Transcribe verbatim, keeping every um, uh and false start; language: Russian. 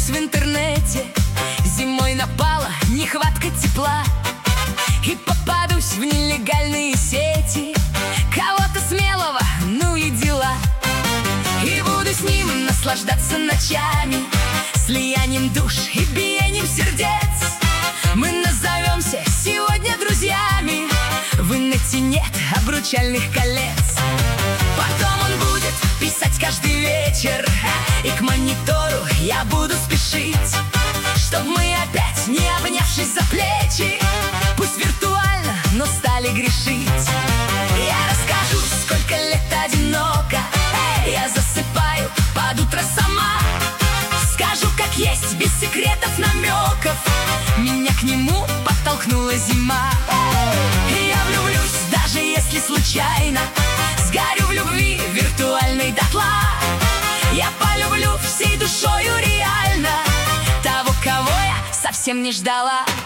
в интернете. Зимой напала нехватка тепла, и попадусь в нелегальные сети кого-то смелого, ну и дела. И буду с ним наслаждаться ночами, слиянием душ и биением сердец. Мы назовемся сегодня друзьями, в инете нет обручальных колец. Потом он будет писать каждый вечер, и к монитору я буду спешить, чтоб мы опять, не обнявшись за плечи, пусть виртуально, но стали грешить. Я расскажу, сколько лет одиноко, я засыпаю под утро сама. Скажу, как есть, без секретов, намеков, меня к нему подтолкнула зима. Я влюблюсь, даже если случайно сгорю в любви виртуальной дотла. Я полюблю всей душою реально того, кого я совсем не ждала.